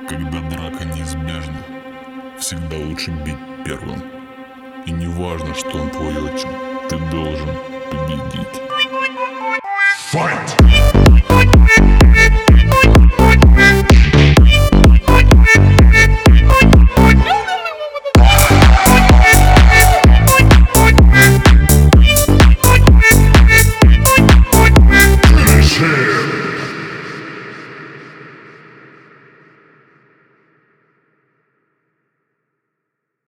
Когда драка неизбежна, всегда лучше бить первым. И не важно, что он твой отчим, ты должен победить. Fight!